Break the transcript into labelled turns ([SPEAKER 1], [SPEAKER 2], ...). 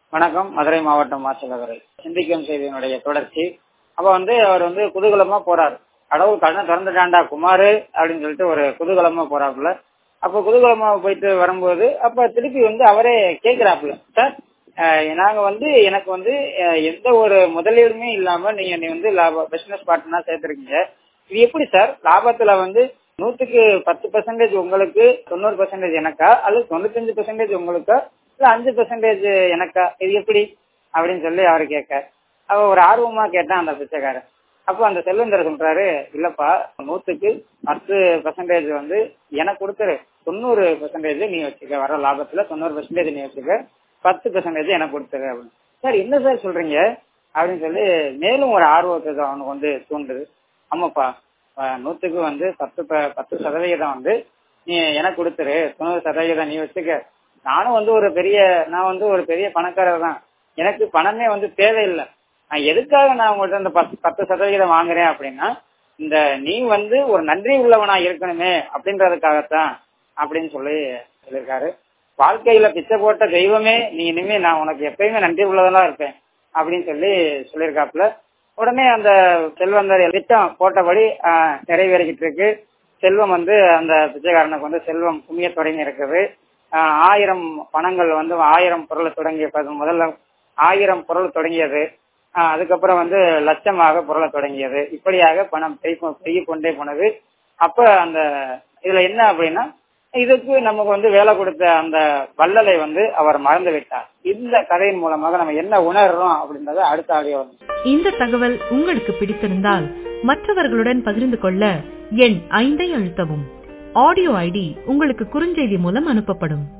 [SPEAKER 1] வணக்கம். மதுரை மாவட்டம் மாசிலதுரை. சிந்திக்கும் செய்தியினுடைய தொடர்ச்சி. அப்ப அவர் குதூகலமா போறாரு. கடவுள் கண்ணை திறந்துட்டாண்டா குமாரு அப்படின்னு சொல்லிட்டு ஒரு குதூகலமா போறாப்புல. அப்ப குதூகலமா போயிட்டு வரும்போது அப்ப திருப்பி அவரே கேக்குறாப்புல, சார் நாங்க எனக்கு எந்த ஒரு முதலீடுமே இல்லாம நீங்க நீ பிசினஸ் பார்ட்னர் சேர்த்திருக்கீங்க. இது எப்படி சார் லாபத்துல 100க்கு 10% உங்களுக்கு 90% எனக்கா அல்லது 95% உங்களுக்கா இல்ல 5% எனக்கா, இது எப்படி அப்படின்னு சொல்லி அவரு கேட்க அவ ஒரு ஆர்வமா கேட்டான் அந்த பிச்சைக்காரன். அப்போ அந்த செல்வந்தர் சொல்றாரு, இல்லப்பா 100க்கு 10% எனக்கு கொடுத்துரு, 90% நீ வச்சுக்க, வர லாபத்துல 90% நீ வச்சுக்க, 10% எனக்கு கொடுத்துரு அப்படின்னு. சார் என்ன சார் சொல்றீங்க அப்படின்னு சொல்லி மேலும் ஒரு ஆர்வத்தை அவனுக்கு தூண்டுது. ஆமாப்பா 100க்கு 10% நீ எனக்கு கொடுத்துரு, 90% நீ வச்சுக்க. நானும் ஒரு பெரிய பணக்காரர் தான். எனக்கு பணமே தேவையில்லை. நான் எதுக்காக நான் உங்கள்கிட்ட இந்த 10% வாங்குறேன் அப்படின்னா இந்த நீ ஒரு நன்றி உள்ளவனா இருக்கணுமே அப்படின்றதுக்காகத்தான் அப்படின்னு சொல்லியிருக்காரு. வாழ்க்கையில பிச்சை போட்ட தெய்வமே நீ இனிமே நான் உனக்கு எப்பயுமே நன்றி உள்ளதெல்லாம் இருப்பேன் அப்படின்னு சொல்லியிருக்காப்புல. உடனே அந்த செல்வந்தர் திட்டம் போட்டபடி நிறைவேறிக்கிட்டு இருக்கு. செல்வம் அந்த பிச்சைக்காரனுக்கு செல்வம் குமிய தொடங்கி இருக்குது. 1000 பணங்கள் 1000 பொருளை தொடங்கிய முதல்ல 1000 பொருள் தொடங்கியது. அதுக்கப்புறம் லட்சமாக பொருளை தொடங்கியது. இப்படியாக பணம் பெய்ய கொண்டே போனது. அப்ப அந்த இதுல என்ன அப்படின்னா இதுக்கு நமக்கு வேலை கொடுத்த அந்த வள்ளலை அவர் மறந்து விட்டார். இந்த கதையின் மூலமாக நம்ம என்ன உணர்றோம் அப்படின்றத அடுத்த ஆடியோ.
[SPEAKER 2] இந்த தகவல் உங்களுக்கு பிடித்திருந்தால் மற்றவர்களுடன் பகிர்ந்து கொள்ள எண் 5 அழுத்தவும். ஆடியோ ஐடி உங்களுக்கு குறுஞ்செய்தி மூலம் அனுப்பப்படும்.